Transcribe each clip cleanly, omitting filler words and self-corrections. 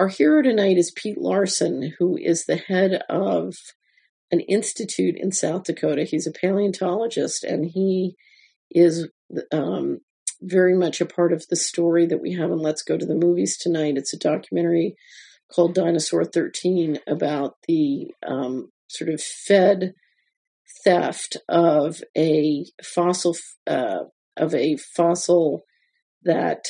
Our hero tonight is Pete Larson, who is the head of an institute in South Dakota. He's a paleontologist, and he is very much a part of the story that we have in Let's Go to the Movies Tonight. It's a documentary called Dinosaur 13 about the sort of fed theft of a fossil that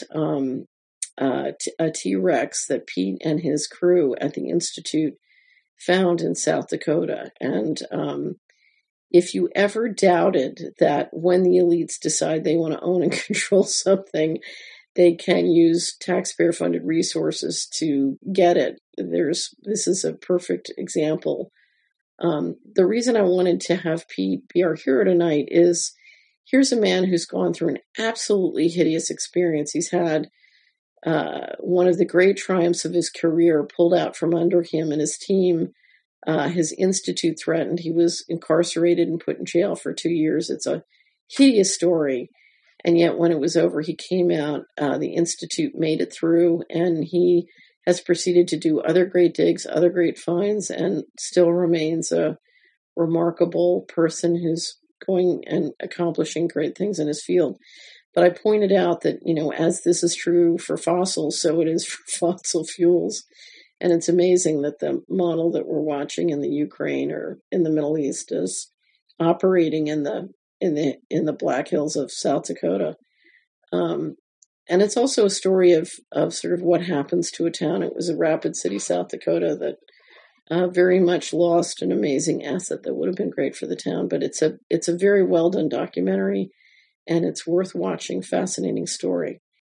a T-Rex that Pete and his crew at the Institute found in South Dakota. And if you ever doubted that when the elites decide they want to own and control something, they can use taxpayer-funded resources to get it, this is a perfect example. The reason I wanted to have Pete be our hero tonight is here's a man who's gone through an absolutely hideous experience. He's had one of the great triumphs of his career pulled out from under him and his team. His institute threatened. He was incarcerated and put in jail for 2 years. It's a hideous story. And yet when it was over, he came out. The institute made it through, and he has proceeded to do other great digs, other great finds, and still remains a remarkable person who's going and accomplishing great things in his field. But I pointed out that, as this is true for fossils, so it is for fossil fuels. And it's amazing that the model that we're watching in the Ukraine or in the Middle East is operating in the Black Hills of South Dakota. And it's also a story of sort of what happens to a town. It was a Rapid City, South Dakota, that very much lost an amazing asset that would have been great for the town. But it's a very well done documentary, and it's worth watching. Fascinating story.